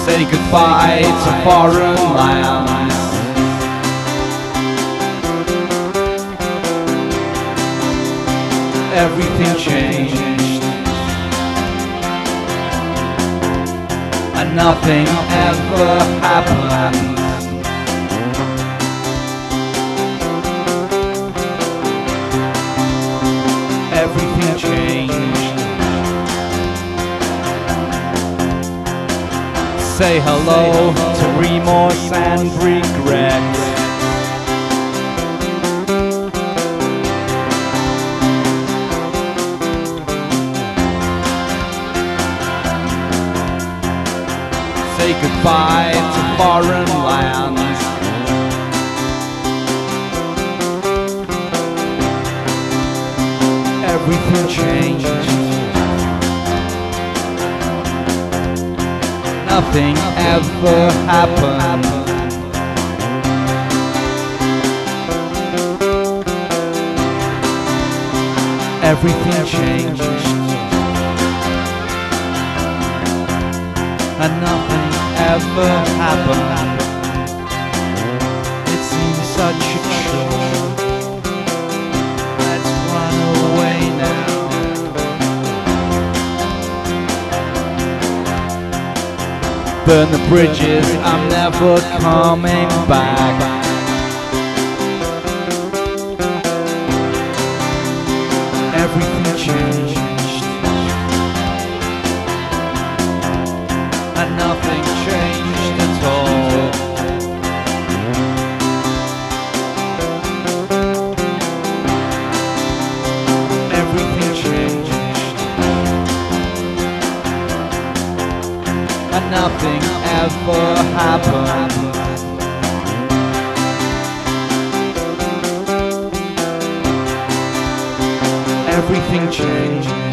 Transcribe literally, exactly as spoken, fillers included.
Say goodbye to foreign lands. Everything changed, and nothing ever happened. Everything changed. Say hello to remorse and regret. Say goodbye to foreign lands. Everything changed. Nothing ever happened. Everything changed, and nothing ever happened. It seems such a chore. Let's run away now. Burn the bridges, I'm never coming back. Everything changed, and nothing changed at all. Everything changed, and nothing ever happened. Everything changed.